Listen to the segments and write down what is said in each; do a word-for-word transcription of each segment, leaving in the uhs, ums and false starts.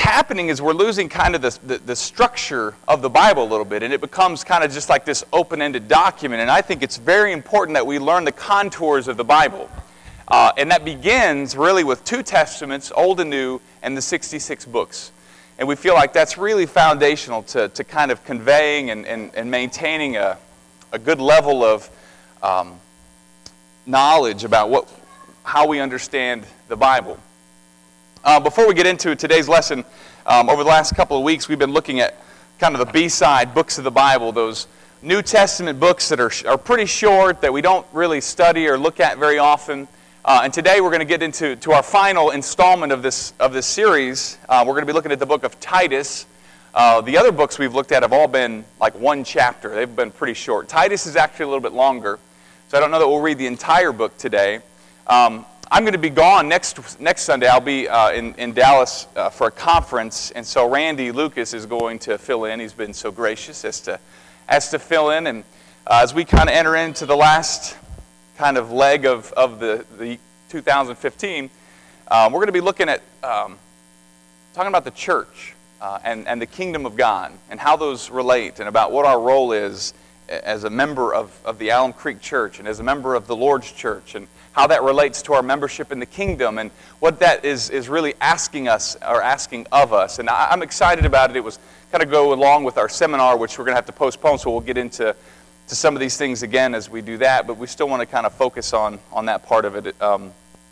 happening is we're losing kind of the, the, the structure of the Bible a little bit, and it becomes kind of just like this open-ended document. And I think it's very important that we learn the contours of the Bible. Uh, and that begins really with two testaments, Old and New, and the sixty-six books. And we feel like that's really foundational to, to kind of conveying and, and, and maintaining a, a good level of um, knowledge about what, how we understand the Bible. Uh, before we get into today's lesson, um, over the last couple of weeks, we've been looking at kind of the B-side books of the Bible, those New Testament books that are, are pretty short, that we don't really study or look at very often. Uh, and today we're going to get into to our final installment of this of this series. Uh, we're going to be looking at the book of Titus. Uh, the other books we've looked at have all been like one chapter. They've been pretty short. Titus is actually a little bit longer, so I don't know that we'll read the entire book today. Um, I'm going to be gone next next Sunday. I'll be uh, in, in Dallas uh, for a conference, and so Randy Lucas is going to fill in. He's been so gracious as to, as to fill in. And uh, as we kind of enter into the last kind of leg of, of the, the two thousand fifteen, um, we're going to be looking at um, talking about the church uh, and, and the kingdom of God and how those relate and about what our role is as a member of, of the Alum Creek Church and as a member of the Lord's Church, and how that relates to our membership in the kingdom and what that is, is really asking us or asking of us. And I, I'm excited about it. It was kind of go along with our seminar, which we're going to have to postpone, so we'll get into to some of these things again as we do that, but we still want to kind of focus on, on that part of it um,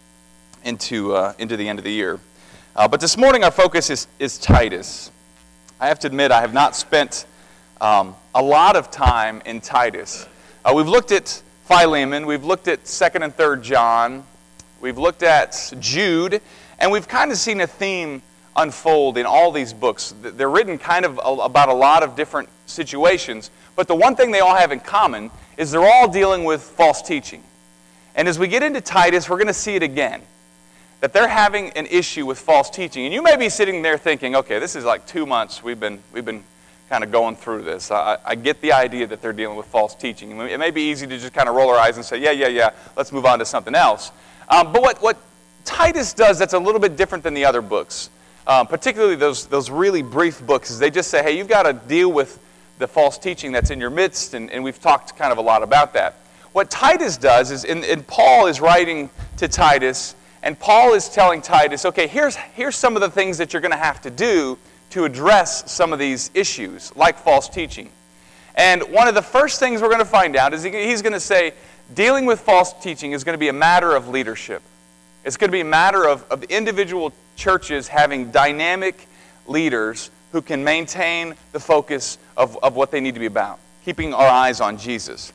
into, uh, into the end of the year. Uh, but this morning our focus is, is Titus. I have to admit I have not spent um, a lot of time in Titus. Uh, we've looked at Philemon, we've looked at second and third John, we've looked at Jude, and we've kind of seen a theme unfold in all these books. They're written kind of about a lot of different situations, but the one thing they all have in common is they're all dealing with false teaching. And as we get into Titus, we're going to see it again, that they're having an issue with false teaching. And you may be sitting there thinking, okay, this is like two months we've been we've been kind of going through this. I, I get the idea that they're dealing with false teaching. It may be easy to just kind of roll our eyes and say, yeah, yeah, yeah, let's move on to something else. Um, but what, what Titus does that's a little bit different than the other books, um, particularly those, those really brief books, is they just say, hey, you've got to deal with the false teaching that's in your midst, and, and we've talked kind of a lot about that. What Titus does is, and, and Paul is writing to Titus, and Paul is telling Titus, okay, here's, here's some of the things that you're going to have to do to address some of these issues, like false teaching. And one of the first things we're going to find out is he, he's going to say, dealing with false teaching is going to be a matter of leadership. It's going to be a matter of, of individual churches having dynamic leaders who can maintain the focus of, of what they need to be about, keeping our eyes on Jesus.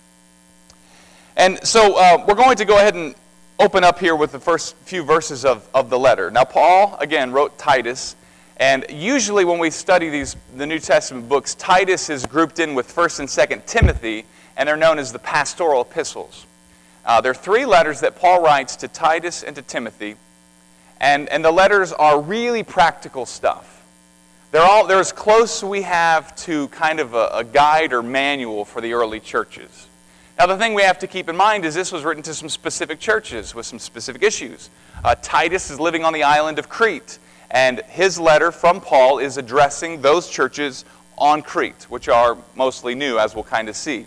And so uh, we're going to go ahead and open up here with the first few verses of, of the letter. Now, Paul, again, wrote Titus, and usually when we study these the New Testament books, Titus is grouped in with first and second Timothy, and they're known as the pastoral epistles. Uh, there are three letters that Paul writes to Titus and to Timothy, and, and the letters are really practical stuff. They're, all, they're as close as we have to kind of a, a guide or manual for the early churches. Now, the thing we have to keep in mind is this was written to some specific churches with some specific issues. Uh, Titus is living on the island of Crete, and his letter from Paul is addressing those churches on Crete, which are mostly new, as we'll kind of see.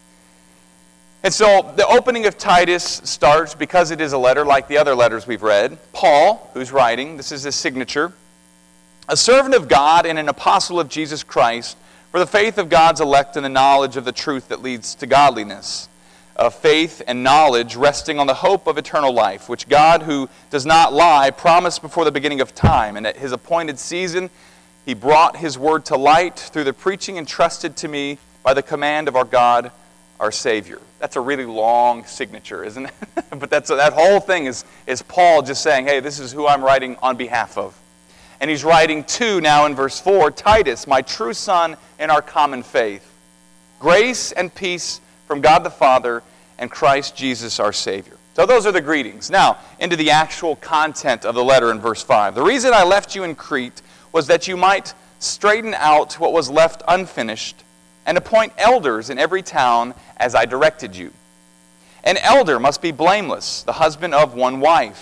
And so the opening of Titus starts, because it is a letter like the other letters we've read, Paul, who's writing, this is his signature, a servant of God and an apostle of Jesus Christ, for the faith of God's elect and the knowledge of the truth that leads to godliness, of faith and knowledge resting on the hope of eternal life, which God, who does not lie, promised before the beginning of time, and at his appointed season he brought his word to light through the preaching entrusted to me by the command of our God, our Savior. That's a really long signature, isn't it? But that's that whole thing is, is Paul just saying, hey, this is who I'm writing on behalf of. And he's writing to, now in verse four, Titus, my true son in our common faith. Grace and peace from God the Father and Christ Jesus our Savior. So those are the greetings. Now, into the actual content of the letter in verse five. The reason I left you in Crete was that you might straighten out what was left unfinished and appoint elders in every town as I directed you. An elder must be blameless, the husband of one wife,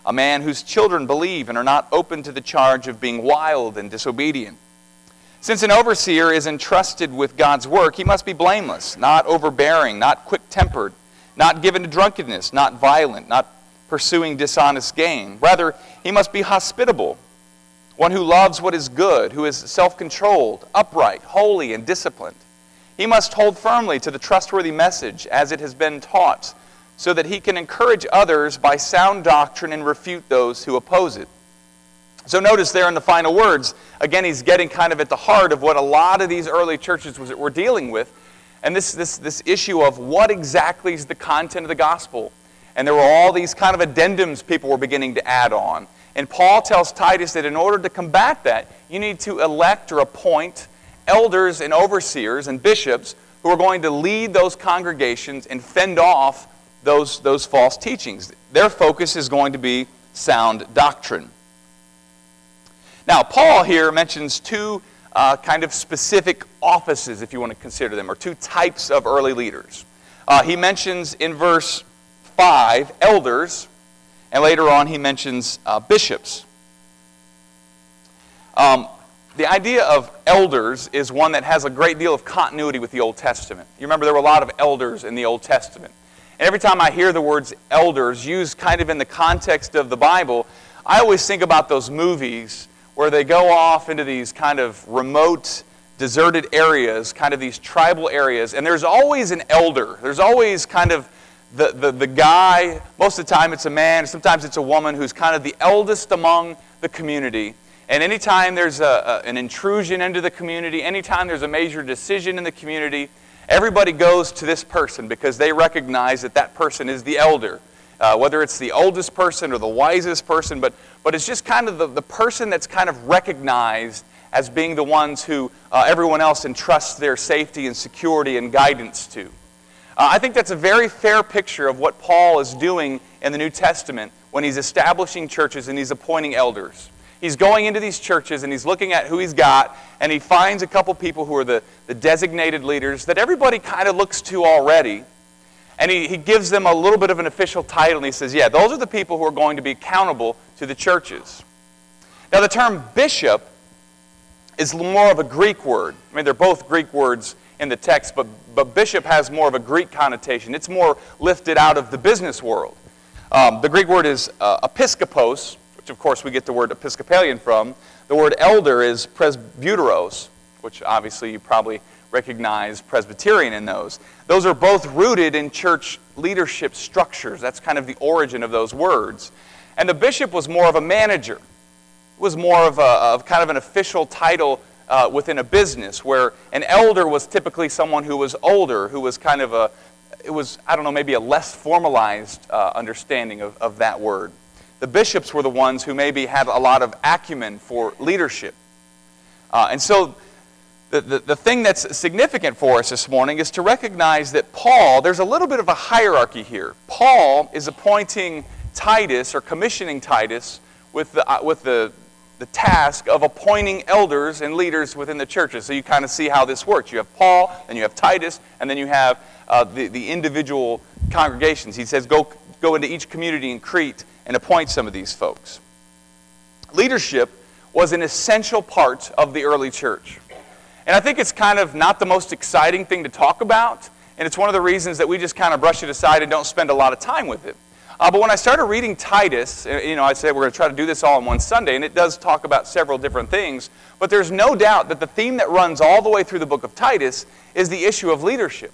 a man whose children believe and are not open to the charge of being wild and disobedient. Since an overseer is entrusted with God's work, he must be blameless, not overbearing, not quick-tempered, not given to drunkenness, not violent, not pursuing dishonest gain. Rather, he must be hospitable, one who loves what is good, who is self-controlled, upright, holy, and disciplined. He must hold firmly to the trustworthy message as it has been taught, so that he can encourage others by sound doctrine and refute those who oppose it. So notice there in the final words, again, he's getting kind of at the heart of what a lot of these early churches was, were dealing with, and this, this, this issue of what exactly is the content of the gospel. And there were all these kind of addendums people were beginning to add on. And Paul tells Titus that in order to combat that, you need to elect or appoint elders and overseers and bishops who are going to lead those congregations and fend off those, those false teachings. Their focus is going to be sound doctrine. Now, Paul here mentions two uh, kind of specific offices, if you want to consider them, or two types of early leaders. Uh, he mentions in verse five, elders, and later on he mentions uh, bishops. Um, the idea of elders is one that has a great deal of continuity with the Old Testament. You remember there were a lot of elders in the Old Testament. And every time I hear the words elders used kind of in the context of the Bible, I always think about those movies where they go off into these kind of remote, deserted areas, kind of these tribal areas, and there's always an elder. There's always kind of the, the, the guy, most of the time it's a man, sometimes it's a woman, who's kind of the eldest among the community. And anytime there's a, a, an intrusion into the community, anytime there's a major decision in the community, everybody goes to this person because they recognize that that person is the elder. Uh, whether it's the oldest person or the wisest person, but, but it's just kind of the, the person that's kind of recognized as being the ones who uh, everyone else entrusts their safety and security and guidance to. Uh, I think that's a very fair picture of what Paul is doing in the New Testament when he's establishing churches and he's appointing elders. He's going into these churches and he's looking at who he's got, and he finds a couple people who are the, the designated leaders that everybody kind of looks to already. And he, he gives them a little bit of an official title, and he says, yeah, those are the people who are going to be accountable to the churches. Now, the term bishop is more of a Greek word. I mean, they're both Greek words in the text, but, but bishop has more of a Greek connotation. It's more lifted out of the business world. Um, the Greek word is uh, episkopos, which, of course, we get the word Episcopalian from. The word elder is presbyteros, which obviously you probably recognize Presbyterian in those. Those are both rooted in church leadership structures. That's kind of the origin of those words. And the bishop was more of a manager. It was more of, a, of kind of an official title uh, within a business, where an elder was typically someone who was older, who was kind of a, it was, I don't know, maybe a less formalized uh, understanding of, of that word. The bishops were the ones who maybe had a lot of acumen for leadership. Uh, and so The, the, the thing that's significant for us this morning is to recognize that Paul, there's a little bit of a hierarchy here. Paul is appointing Titus, or commissioning Titus, with the, uh, with the, the task of appointing elders and leaders within the churches. So you kind of see how this works. You have Paul, then you have Titus, and then you have uh, the, the individual congregations. He says, go, go into each community in Crete and appoint some of these folks. Leadership was an essential part of the early church. And I think it's kind of not the most exciting thing to talk about, and it's one of the reasons that we just kind of brush it aside and don't spend a lot of time with it. Uh, but when I started reading Titus, you know, I said we're going to try to do this all in one Sunday, and it does talk about several different things, but there's no doubt that the theme that runs all the way through the book of Titus is the issue of leadership.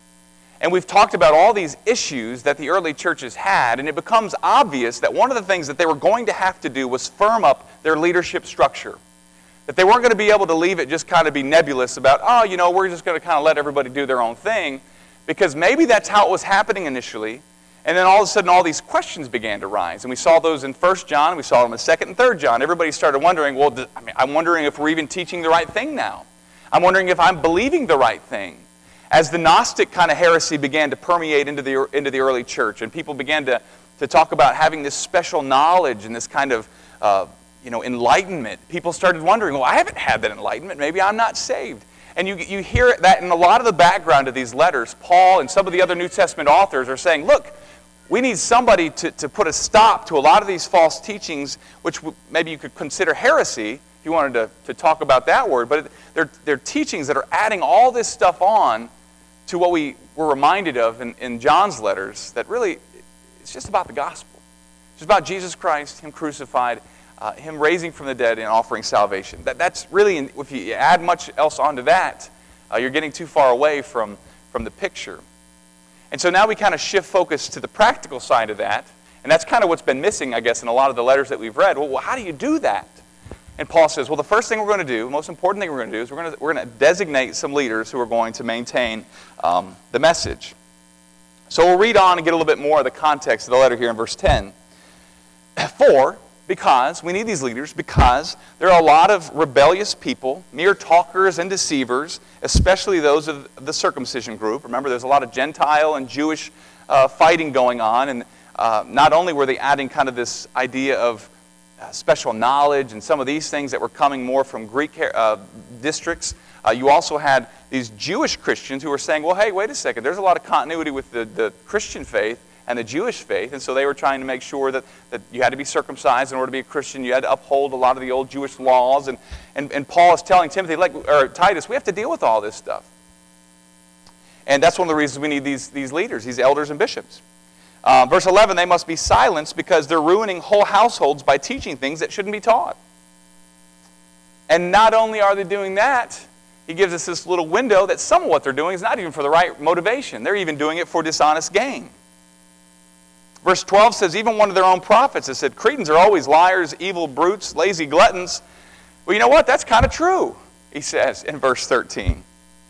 And we've talked about all these issues that the early churches had, and it becomes obvious that one of the things that they were going to have to do was firm up their leadership structure. That they weren't going to be able to leave it just kind of be nebulous about, oh, you know, we're just going to kind of let everybody do their own thing, because maybe that's how it was happening initially, and then all of a sudden all these questions began to rise. And we saw those in First John, we saw them in Second and Third John. Everybody started wondering, well, I mean, I'm wondering if we're even teaching the right thing now. I'm wondering if I'm believing the right thing. As the Gnostic kind of heresy began to permeate into the, into the early church, and people began to, to talk about having this special knowledge and this kind of uh, you know, enlightenment, people started wondering, well, I haven't had that enlightenment. Maybe I'm not saved. And you, you hear that in a lot of the background of these letters. Paul and some of the other New Testament authors are saying, look, We need somebody to, to put a stop to a lot of these false teachings, which w- maybe you could consider heresy, if you wanted to, to talk about that word, but it, they're, they're teachings that are adding all this stuff on to what we were reminded of in, in John's letters, that really, it's just about the gospel. It's about Jesus Christ, Him crucified, uh, Him raising from the dead and offering salvation. That, that's really, if you add much else onto that, uh, you're getting too far away from, from the picture. And so now we kind of shift focus to the practical side of that, and that's kind of what's been missing, I guess, in a lot of the letters that we've read. Well, well how do you do that? And Paul says, well, the first thing we're going to do, the most important thing we're going to do is we're going to, we're going to designate some leaders who are going to maintain um, the message. So we'll read on and get a little bit more of the context of the letter here in verse ten. For, because, we need these leaders because there are a lot of rebellious people, mere talkers and deceivers, especially those of the circumcision group. Remember, there's a lot of Gentile and Jewish uh, fighting going on, and uh, not only were they adding kind of this idea of Uh, special knowledge and some of these things that were coming more from Greek uh, districts. Uh, you also had these Jewish Christians who were saying, well, hey, wait a second, there's a lot of continuity with the, the Christian faith and the Jewish faith, and so they were trying to make sure that, that you had to be circumcised in order to be a Christian. You had to uphold a lot of the old Jewish laws, and, and, and Paul is telling Timothy, like, or Titus, we have to deal with all this stuff. And that's one of the reasons we need these, these leaders, these elders and bishops. Uh, verse eleven, they must be silenced because they're ruining whole households by teaching things that shouldn't be taught. And not only are they doing that, he gives us this little window that some of what they're doing is not even for the right motivation. They're even doing it for dishonest gain. Verse twelve says, even one of their own prophets has said, Cretans are always liars, evil brutes, lazy gluttons. Well, you know what? That's kind of true, he says in verse thirteen.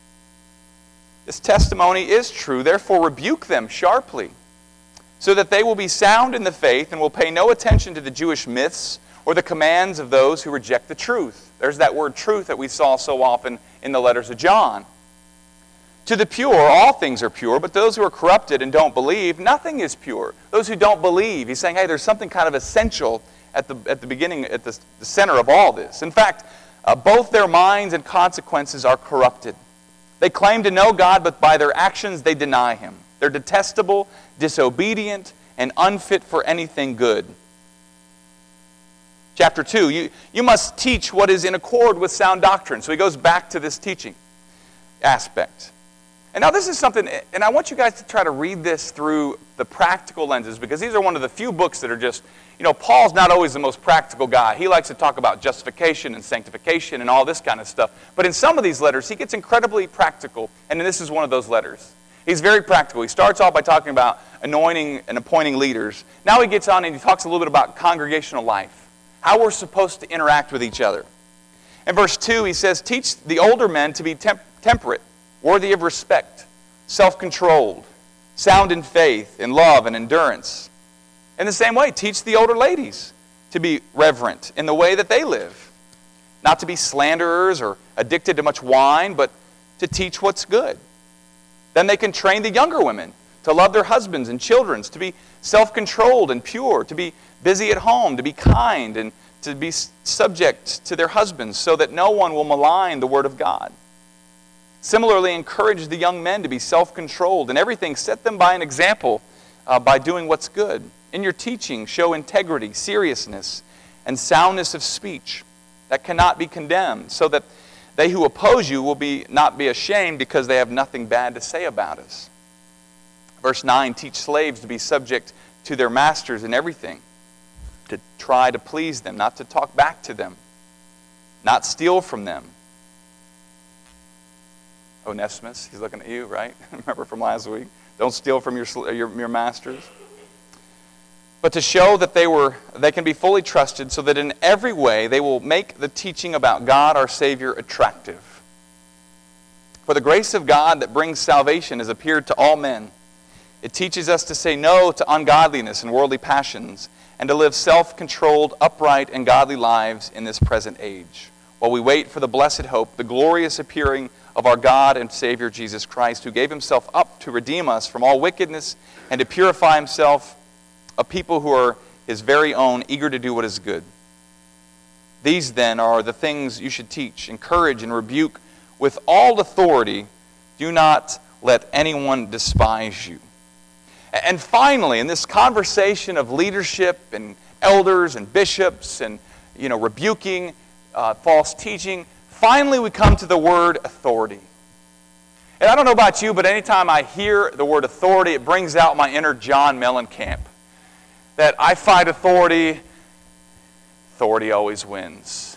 This testimony is true, therefore rebuke them sharply, so that they will be sound in the faith and will pay no attention to the Jewish myths or the commands of those who reject the truth. There's that word truth that we saw so often in the letters of John. To the pure, all things are pure, but those who are corrupted and don't believe, nothing is pure. Those who don't believe, he's saying, hey, there's something kind of essential at the, at the beginning, at the, the center of all this. In fact, uh, both their minds and consequences are corrupted. They claim to know God, but by their actions they deny Him. They're detestable, disobedient, and unfit for anything good. Chapter two, you, you must teach what is in accord with sound doctrine. So he goes back to this teaching aspect. And now this is something, and I want you guys to try to read this through the practical lenses, because these are one of the few books that are just, you know, Paul's not always the most practical guy. He likes to talk about justification and sanctification and all this kind of stuff. But in some of these letters, he gets incredibly practical, and this is one of those letters. He's very practical. He starts off by talking about anointing and appointing leaders. Now he gets on and he talks a little bit about congregational life, how we're supposed to interact with each other. In verse two, he says, teach the older men to be temp- temperate, worthy of respect, self-controlled, sound in faith, in love, and endurance. In the same way, teach the older ladies to be reverent in the way that they live, not to be slanderers or addicted to much wine, but to teach what's good. Then they can train the younger women to love their husbands and children, to be self-controlled and pure, to be busy at home, to be kind, and to be subject to their husbands, so that no one will malign the word of God. Similarly, encourage the young men to be self-controlled in everything. Set them by an example uh, by doing what's good. In your teaching, show integrity, seriousness, and soundness of speech that cannot be condemned, so that they who oppose you will be not be ashamed because they have nothing bad to say about us. Verse nine, teach slaves to be subject to their masters in everything, to try to please them, not to talk back to them, not steal from them. Onesimus, he's looking at you, right? Remember from last week? Don't steal from your, your, your masters. But to show that they were, they can be fully trusted, so that in every way they will make the teaching about God our Savior attractive. For the grace of God that brings salvation has appeared to all men. It teaches us to say no to ungodliness and worldly passions, and to live self-controlled, upright, and godly lives in this present age, while we wait for the blessed hope, the glorious appearing of our God and Savior Jesus Christ, who gave Himself up to redeem us from all wickedness and to purify Himself a people who are His very own, eager to do what is good. These, then, are the things you should teach, encourage, and rebuke with all authority. Do not let anyone despise you. And finally, in this conversation of leadership and elders and bishops and, you know, rebuking uh, false teaching, finally we come to the word authority. And I don't know about you, but anytime I hear the word authority, it brings out my inner John Mellencamp. That I fight authority, authority always wins.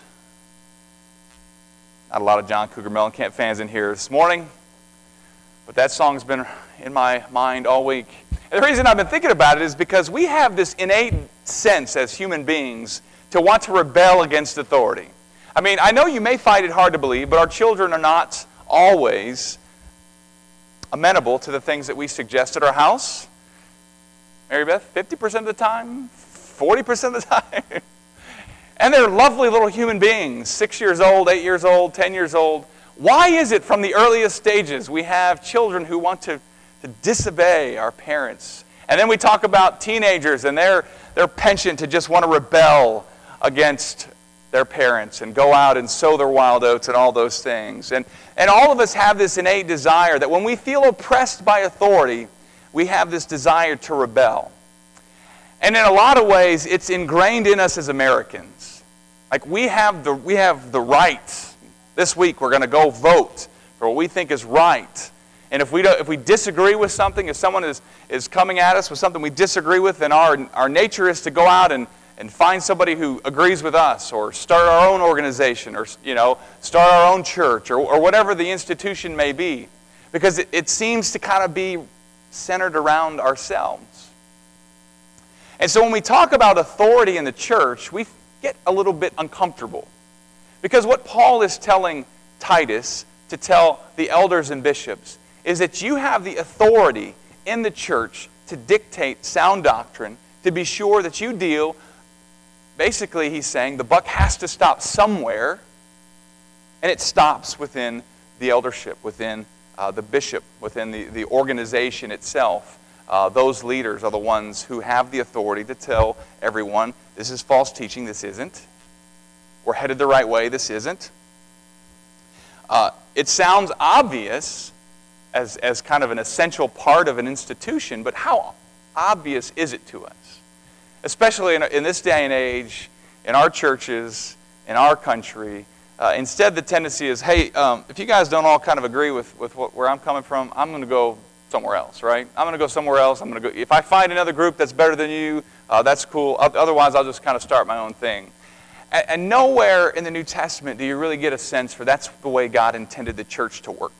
Not a lot of John Cougar Mellencamp fans in here this morning, but that song's been in my mind all week. And the reason I've been thinking about it is because we have this innate sense as human beings to want to rebel against authority. I mean, I know you may find it hard to believe, but our children are not always amenable to the things that we suggest at our house. Mary Beth, fifty percent of the time, forty percent of the time. And they're lovely little human beings, six years old, eight years old, ten years old. Why is it from the earliest stages we have children who want to, to disobey our parents? And then we talk about teenagers and their, their penchant to just want to rebel against their parents and go out and sow their wild oats and all those things. And, and all of us have this innate desire that when we feel oppressed by authority, we have this desire to rebel. And in a lot of ways, it's ingrained in us as Americans. Like we have the, we have the right. This week we're going to go vote for what we think is right. And if we don't, if we disagree with something, if someone is, is coming at us with something we disagree with, then our, our nature is to go out and and find somebody who agrees with us, or start our own organization, or, you know, start our own church, or, or whatever the institution may be. Because it, it seems to kind of be centered around ourselves. And so when we talk about authority in the church, we get a little bit uncomfortable. Because what Paul is telling Titus to tell the elders and bishops is that you have the authority in the church to dictate sound doctrine, to be sure that you deal. Basically, he's saying the buck has to stop somewhere, and it stops within the eldership, within uh, the bishop, within the, the organization itself. Uh, those leaders are the ones who have the authority to tell everyone, this is false teaching, this isn't. We're headed the right way, this isn't. Uh, it sounds obvious as, as kind of an essential part of an institution, but how obvious is it to us? Especially in, in this day and age, in our churches, in our country, uh, instead the tendency is, hey, um, if you guys don't all kind of agree with, with what, where I'm coming from, I'm going to go somewhere else, right? I'm going to go somewhere else. I'm going to go. If I find another group that's better than you, uh, that's cool. Otherwise, I'll just kind of start my own thing. And, and nowhere in the New Testament do you really get a sense for that's the way God intended the church to work.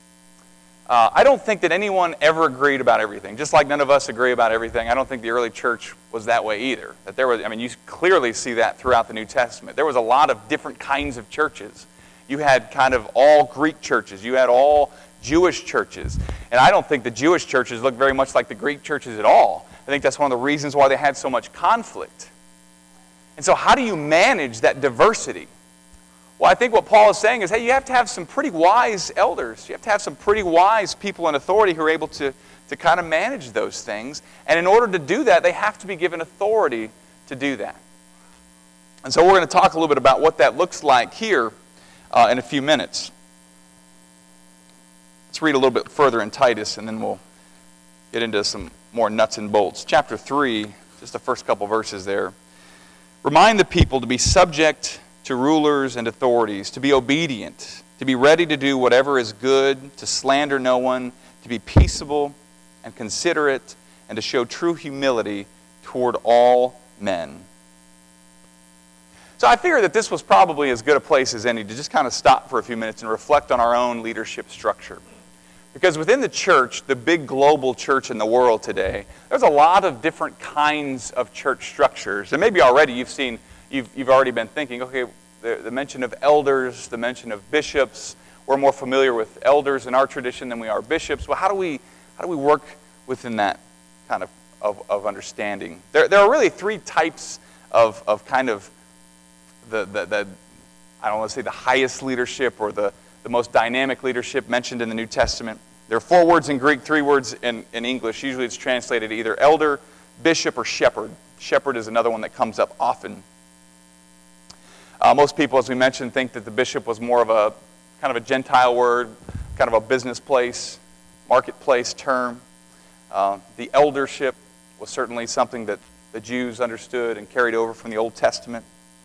Uh, I don't think that anyone ever agreed about everything. Just like none of us agree about everything, I don't think the early church was that way either. That there was, I mean, you clearly see that throughout the New Testament. There was a lot of different kinds of churches. You had kind of all Greek churches. You had all Jewish churches. And I don't think the Jewish churches look very much like the Greek churches at all. I think that's one of the reasons why they had so much conflict. And so how do you manage that diversity? Well, I think what Paul is saying is, hey, you have to have some pretty wise elders. You have to have some pretty wise people in authority who are able to, to kind of manage those things. And in order to do that, they have to be given authority to do that. And so we're going to talk a little bit about what that looks like here uh, in a few minutes. Let's read a little bit further in Titus, and then we'll get into some more nuts and bolts. Chapter three, just the first couple verses there. Remind the people to be subject to rulers and authorities, to be obedient, to be ready to do whatever is good, to slander no one, to be peaceable and considerate, and to show true humility toward all men. So I figure that this was probably as good a place as any to just kind of stop for a few minutes and reflect on our own leadership structure. Because within the church, the big global church in the world today, there's a lot of different kinds of church structures. And maybe already you've seen You've, you've already been thinking, okay, the, the mention of elders, the mention of bishops. We're more familiar with elders in our tradition than we are bishops. Well, how do we how do we work within that kind of, of, of understanding? There, there are really three types of, of kind of the, the, the, I don't want to say the highest leadership or the, the most dynamic leadership mentioned in the New Testament. There are four words in Greek, three words in, in English. Usually it's translated either elder, bishop, or shepherd. Shepherd is another one that comes up often. Uh, most people, as we mentioned, think that the bishop was more of a kind of a Gentile word, kind of a business place, marketplace term. Uh, the eldership was certainly something that the Jews understood and carried over from the Old Testament.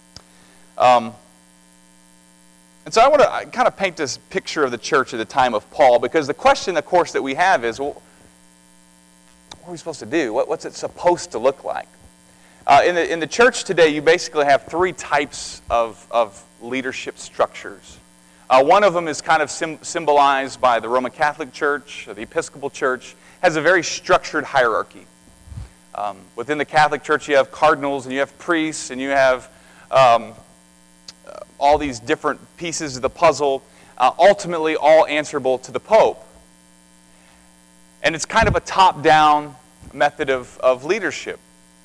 Um, and so I want to kind of paint this picture of the church at the time of Paul, because the question, of course, that we have is, well, what are we supposed to do? What, what's it supposed to look like? Uh, in, the, in the church today, you basically have three types of, of leadership structures. Uh, one of them is kind of sim- symbolized by the Roman Catholic Church, or the Episcopal Church, has a very structured hierarchy. Um, within the Catholic Church, you have cardinals, and you have priests, and you have um, uh, all these different pieces of the puzzle, uh, ultimately all answerable to the Pope. And it's kind of a top-down method of, of leadership.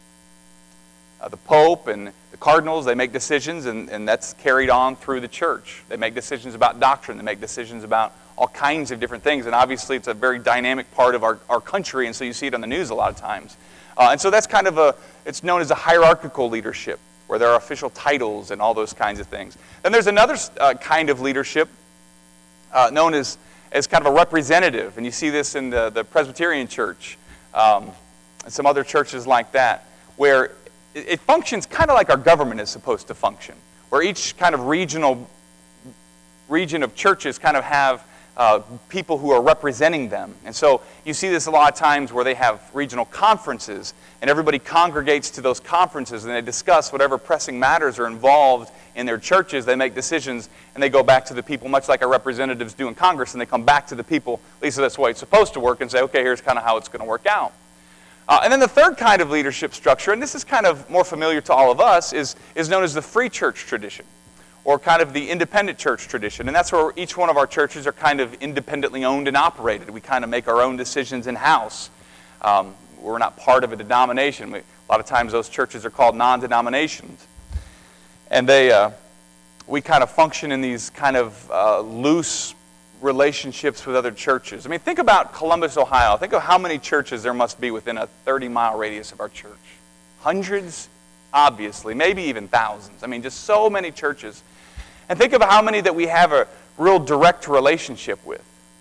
Uh, the Pope and the cardinals, they make decisions, and, and that's carried on through the church. They make decisions about doctrine. They make decisions about all kinds of different things. And obviously, it's a very dynamic part of our, our country, and so you see it on the news a lot of times. Uh, and so that's kind of a, it's known as a hierarchical leadership, where there are official titles and all those kinds of things. Then there's another uh, kind of leadership uh, known as, as kind of a representative. And you see this in the, the Presbyterian Church um, and some other churches like that, where it functions kind of like our government is supposed to function, where each kind of regional region of churches kind of have uh, people who are representing them. And so you see this a lot of times where they have regional conferences, and everybody congregates to those conferences, and they discuss whatever pressing matters are involved in their churches. They make decisions, and they go back to the people, much like our representatives do in Congress, and they come back to the people, at least that's the way it's supposed to work, and say, okay, here's kind of how it's going to work out. Uh, and then the third kind of leadership structure, and this is kind of more familiar to all of us, is, is known as the free church tradition, or kind of the independent church tradition. And that's where each one of our churches are kind of independently owned and operated. We kind of make our own decisions in-house. Um, we're not part of a denomination. We, a lot of times those churches are called non-denominations. And they, uh, we kind of function in these kind of uh, loose relationships with other churches. I mean, think about Columbus, Ohio. Think of how many churches there must be within a thirty-mile radius of our church. Hundreds, obviously, maybe even thousands. I mean, just so many churches. And think of how many that we have a real direct relationship with.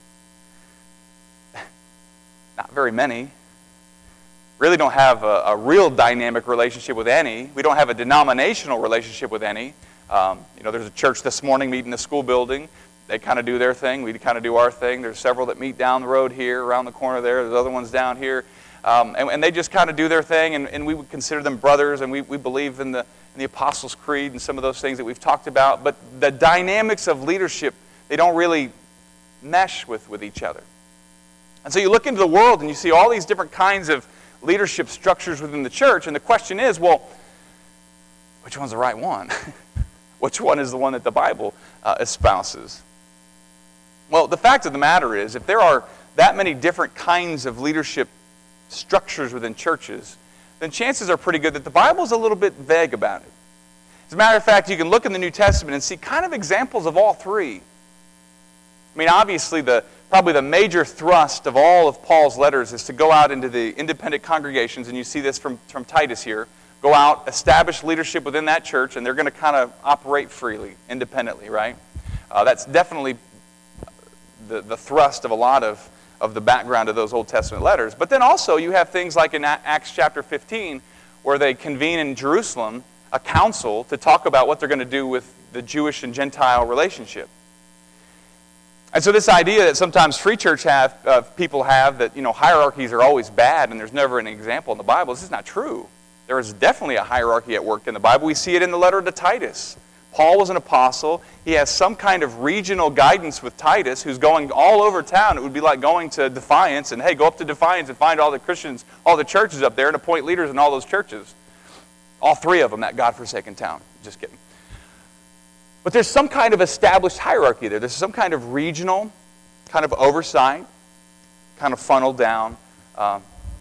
Not very many. Really don't have a, a real dynamic relationship with any. We don't have a denominational relationship with any. Um, you know, there's a church this morning meeting in the school building. They kind of do their thing. We kind of do our thing. There's several that meet down the road here, around the corner there. There's other ones down here. Um, and, and they just kind of do their thing, and, and we would consider them brothers, and we, we believe in the, in the Apostles' Creed and some of those things that we've talked about. But the dynamics of leadership, they don't really mesh with, with each other. And so you look into the world, and you see all these different kinds of leadership structures within the church, and the question is, well, which one's the right one? Which one is the one that the Bible uh, espouses? Well, the fact of the matter is, if there are that many different kinds of leadership structures within churches, then chances are pretty good that the Bible's a little bit vague about it. As a matter of fact, you can look in the New Testament and see kind of examples of all three. I mean, obviously, the probably the major thrust of all of Paul's letters is to go out into the independent congregations, and you see this from, from Titus here. Go out, establish leadership within that church, and they're going to kind of operate freely, independently, right? Uh, that's definitely The, the thrust of a lot of, of the background of those Old Testament letters. But then also you have things like in Acts chapter fifteen, where they convene in Jerusalem a council to talk about what they're going to do with the Jewish and Gentile relationship. And so this idea that sometimes free church have, uh, people have that, you know, hierarchies are always bad and there's never an example in the Bible, this is not true. There is definitely a hierarchy at work in the Bible. We see it in the letter to Titus. Paul was an apostle. He has some kind of regional guidance with Titus, who's going all over town. It would be like going to Defiance and, hey, go up to Defiance and find all the Christians, all the churches up there, and appoint leaders in all those churches. All three of them, that godforsaken town. Just kidding. But there's some kind of established hierarchy there. There's some kind of regional kind of oversight, kind of funneled down uh,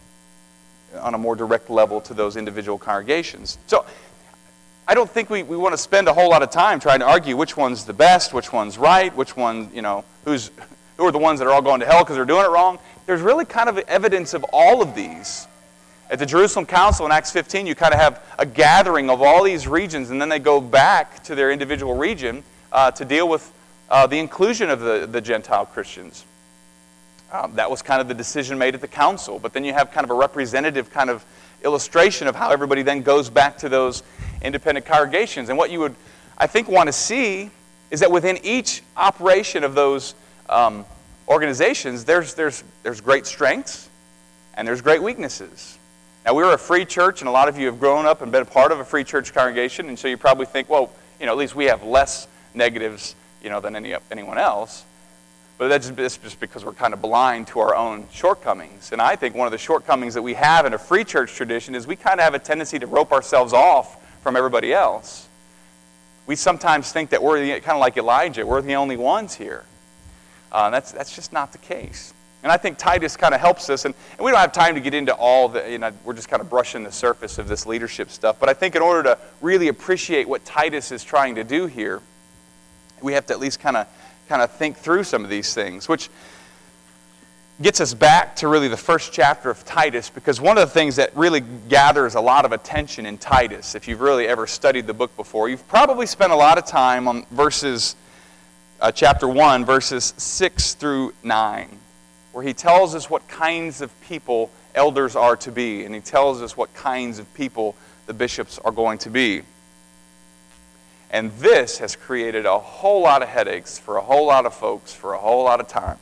on a more direct level to those individual congregations. So I don't think we, we want to spend a whole lot of time trying to argue which one's the best, which one's right, which one, you know, who's who are the ones that are all going to hell because they're doing it wrong. There's really kind of evidence of all of these. At the Jerusalem Council in Acts fifteen, you kind of have a gathering of all these regions, and then they go back to their individual region uh, to deal with uh, the inclusion of the, the Gentile Christians. Um, that was kind of the decision made at the council. But then you have kind of a representative kind of illustration of how everybody then goes back to those independent congregations. And what you would, I think, want to see is that within each operation of those um, organizations, there's, there's, there's great strengths and there's great weaknesses. Now, we were a free church, and a lot of you have grown up and been a part of a free church congregation, and so you probably think, well, you know, at least we have less negatives, you know, than any anyone else. But that's just, just because we're kind of blind to our own shortcomings. And I think one of the shortcomings that we have in a free church tradition is we kind of have a tendency to rope ourselves off from everybody else. We sometimes think that we're the, kind of like Elijah, we're the only ones here. Uh, that's, that's just not the case. And I think Titus kind of helps us, and, and we don't have time to get into all the, you know, we're just kind of brushing the surface of this leadership stuff. But I think in order to really appreciate what Titus is trying to do here, we have to at least kind of kind of think through some of these things, which gets us back to really the first chapter of Titus, because one of the things that really gathers a lot of attention in Titus, if you've really ever studied the book before, you've probably spent a lot of time on verses, uh, chapter one, verses six through nine, where he tells us what kinds of people elders are to be, and he tells us what kinds of people the bishops are going to be. And this has created a whole lot of headaches for a whole lot of folks for a whole lot of time.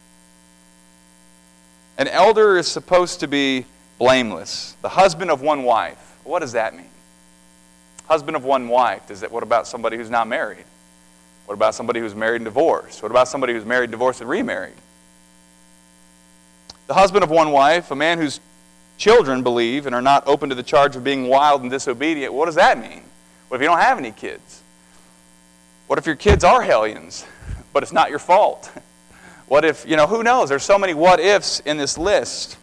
An elder is supposed to be blameless, the husband of one wife. What does that mean? Husband of one wife. Does that, what about somebody who's not married? What about somebody who's married and divorced? What about somebody who's married, divorced, and remarried? The husband of one wife, a man whose children believe and are not open to the charge of being wild and disobedient. What does that mean? What if you don't have any kids? What if your kids are hellions, but it's not your fault? What if, you know, who knows? There's so many what ifs in this list.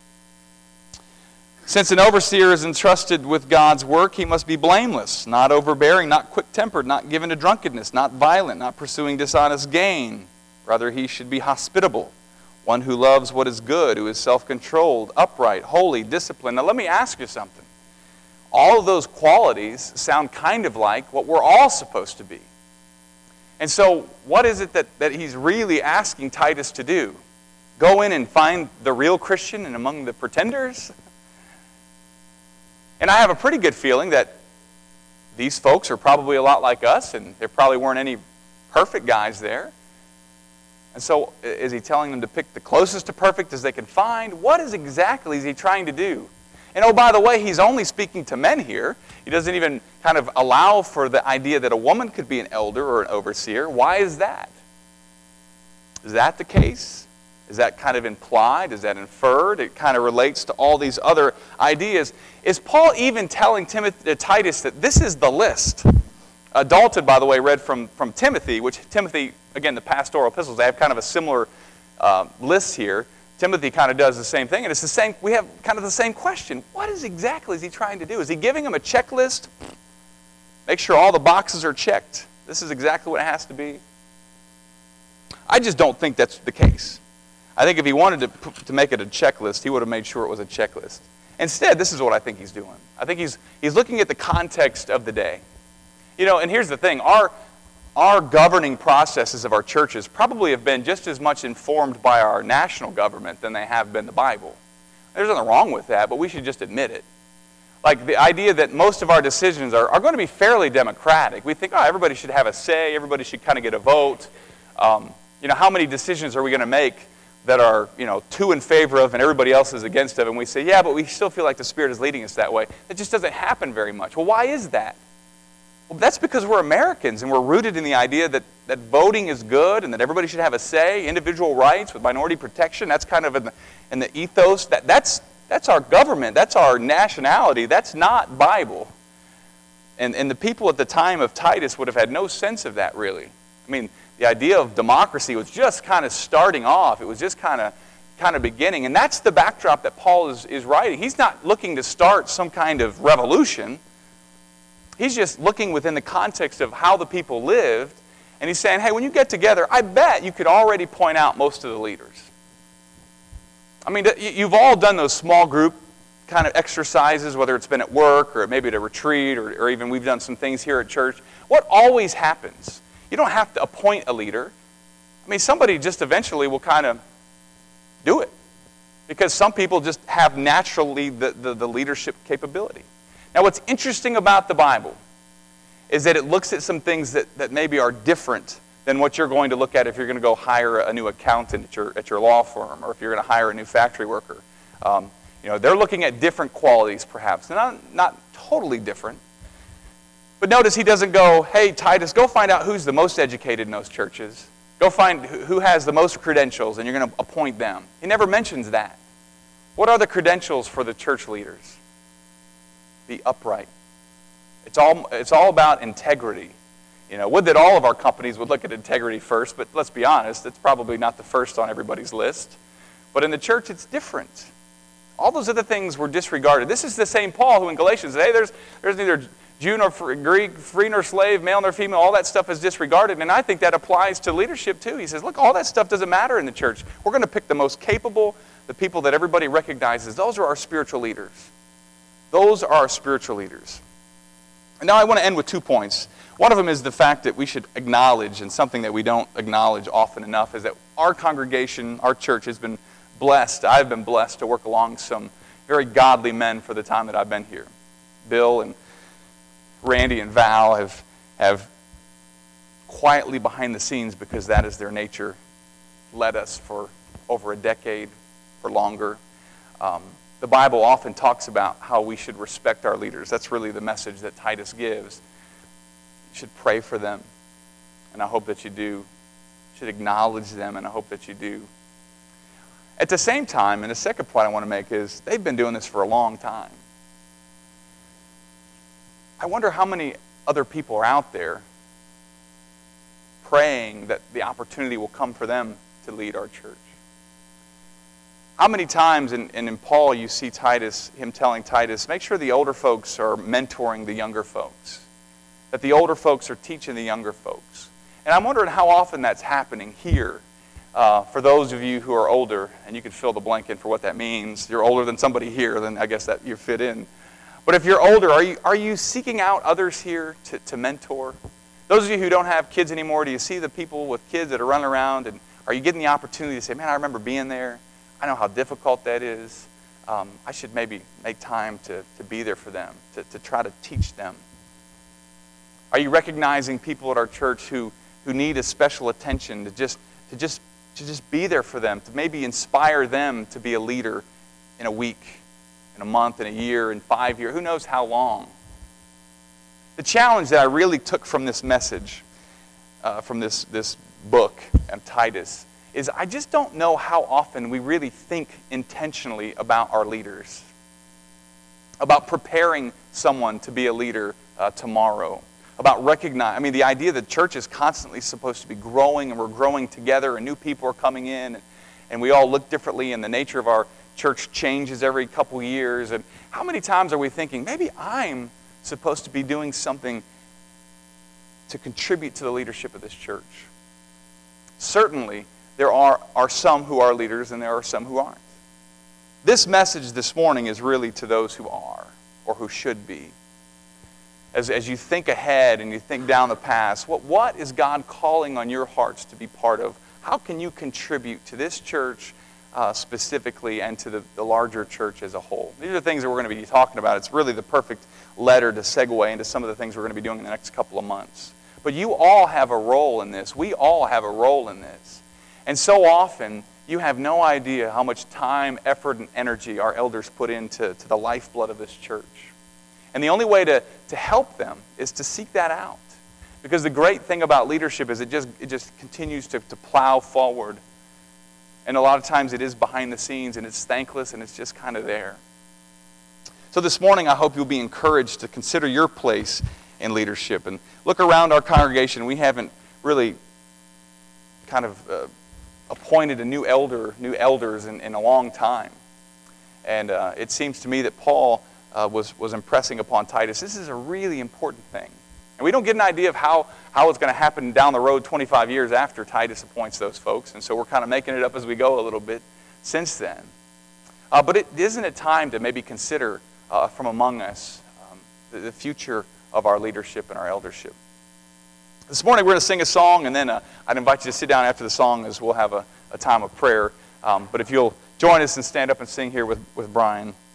Since an overseer is entrusted with God's work, he must be blameless, not overbearing, not quick-tempered, not given to drunkenness, not violent, not pursuing dishonest gain. Rather, he should be hospitable, one who loves what is good, who is self-controlled, upright, holy, disciplined. Now, let me ask you something. All of those qualities sound kind of like what we're all supposed to be. And so, what is it that, that he's really asking Titus to do? Go in and find the real Christian and among the pretenders? And I have a pretty good feeling that these folks are probably a lot like us, and there probably weren't any perfect guys there. And so, is he telling them to pick the closest to perfect as they can find? What is exactly is he trying to do? And oh, by the way, he's only speaking to men here. He doesn't even kind of allow for the idea that a woman could be an elder or an overseer. Why is that? Is that the case? Is that kind of implied? Is that inferred? It kind of relates to all these other ideas. Is Paul even telling Timothy, uh, Titus that this is the list? Uh, Dalton, by the way, read from, from Timothy, which Timothy, again, the pastoral epistles, they have kind of a similar uh, list here. Timothy kind of does the same thing, and it's the same. We have kind of the same question. What is exactly is he trying to do? Is he giving him a checklist? Make sure all the boxes are checked. This is exactly what it has to be. I just don't think that's the case. I think if he wanted to, to make it a checklist, he would have made sure it was a checklist. Instead, this is what I think he's doing. I think he's he's looking at the context of the day. You know, and here's the thing. Our Our governing processes of our churches probably have been just as much informed by our national government than they have been the Bible. There's nothing wrong with that, but we should just admit it. Like the idea that most of our decisions are, are going to be fairly democratic. We think, oh, everybody should have a say, everybody should kind of get a vote. Um, you know, how many decisions are we going to make that are, you know, two in favor of and everybody else is against of? And we say, yeah, but we still feel like the Spirit is leading us that way. That just doesn't happen very much. Well, why is that? Well, that's because we're Americans and we're rooted in the idea that, that voting is good and that everybody should have a say, individual rights with minority protection. That's kind of in the, in the ethos. That, that's, that's our government. That's our nationality. That's not Bible. And, and the people at the time of Titus would have had no sense of that, really. I mean, the idea of democracy was just kind of starting off. It was just kind of kind of beginning. And that's the backdrop that Paul is, is writing. He's not looking to start some kind of revolution. He's just looking within the context of how the people lived, and he's saying, hey, when you get together, I bet you could already point out most of the leaders. I mean, you've all done those small group kind of exercises, whether it's been at work or maybe at a retreat, or, or even we've done some things here at church. What always happens? You don't have to appoint a leader. I mean, somebody just eventually will kind of do it. Because some people just have naturally the, the, the leadership capability. Now, what's interesting about the Bible is that it looks at some things that, that maybe are different than what you're going to look at if you're going to go hire a new accountant at your, at your law firm, or if you're going to hire a new factory worker. Um, you know, they're looking at different qualities, perhaps. Not, not totally different. But notice he doesn't go, hey, Titus, go find out who's the most educated in those churches. Go find who has the most credentials, and you're going to appoint them. He never mentions that. What are the credentials for the church leaders? Be upright. It's all, it's all about integrity. You know, would that all of our companies would look at integrity first, but let's be honest, it's probably not the first on everybody's list. But in the church, it's different. All those other things were disregarded. This is the same Paul who in Galatians said, hey, there's, there's neither Jew nor Greek, free nor slave, male nor female, all that stuff is disregarded. And I think that applies to leadership too. He says, look, all that stuff doesn't matter in the church. We're going to pick the most capable, the people that everybody recognizes. Those are our spiritual leaders. Those are our spiritual leaders. And now I want to end with two points. One of them is the fact that we should acknowledge, and something that we don't acknowledge often enough, is that our congregation, our church has been blessed. I've been blessed to work along some very godly men for the time that I've been here. Bill and Randy and Val have, have quietly behind the scenes, because that is their nature, led us for over a decade, for longer. Um, the Bible often talks about how we should respect our leaders. That's really the message that Titus gives. You should pray for them, and I hope that you do. You should acknowledge them, and I hope that you do. At the same time, and the second point I want to make is, they've been doing this for a long time. I wonder how many other people are out there praying that the opportunity will come for them to lead our church. How many times in, in, in Paul you see Titus, him telling Titus, make sure the older folks are mentoring the younger folks. That the older folks are teaching the younger folks. And I'm wondering how often that's happening here. Uh, for those of you who are older, and you can fill the blank in for what that means. You're older than somebody here, then I guess that you fit in. But if you're older, are you, are you seeking out others here to, to mentor? Those of you who don't have kids anymore, do you see the people with kids that are running around, and are you getting the opportunity to say, man, I remember being there. I know how difficult that is. Um, I should maybe make time to, to be there for them, to, to try to teach them. Are you recognizing people at our church who, who need a special attention, to just, to, just, to just be there for them, to maybe inspire them to be a leader in a week, in a month, in a year, in five years, who knows how long? The challenge that I really took from this message, uh, from this, this book of Titus, is I just don't know how often we really think intentionally about our leaders, about preparing someone to be a leader uh, tomorrow, about recognizing, I mean, the idea that church is constantly supposed to be growing, and we're growing together, and new people are coming in, and, and we all look differently, and the nature of our church changes every couple years. And how many times are we thinking, maybe I'm supposed to be doing something to contribute to the leadership of this church? Certainly, there are, are some who are leaders, and there are some who aren't. This message this morning is really to those who are, or who should be. As, as you think ahead and you think down the past, what, what is God calling on your hearts to be part of? How can you contribute to this church uh, specifically, and to the, the larger church as a whole? These are things that we're going to be talking about. It's really the perfect letter to segue into some of the things we're going to be doing in the next couple of months. But you all have a role in this. We all have a role in this. And so often, you have no idea how much time, effort, and energy our elders put into to the lifeblood of this church. And the only way to, to help them is to seek that out. Because the great thing about leadership is it just, it just continues to, to plow forward. And a lot of times it is behind the scenes, and it's thankless, and it's just kind of there. So this morning, I hope you'll be encouraged to consider your place in leadership. And look around our congregation. We haven't really kind of uh, appointed a new elder, new elders in, in a long time. And uh, it seems to me that Paul uh, was, was impressing upon Titus, this is a really important thing. And we don't get an idea of how, how it's going to happen down the road twenty-five years after Titus appoints those folks. And so we're kind of making it up as we go a little bit since then. Uh, but it isn't it time to maybe consider uh, from among us um, the, the future of our leadership and our eldership. This morning we're going to sing a song, and then uh, I'd invite you to sit down after the song as we'll have a, a time of prayer. Um, but if you'll join us and stand up and sing here with, with Brian.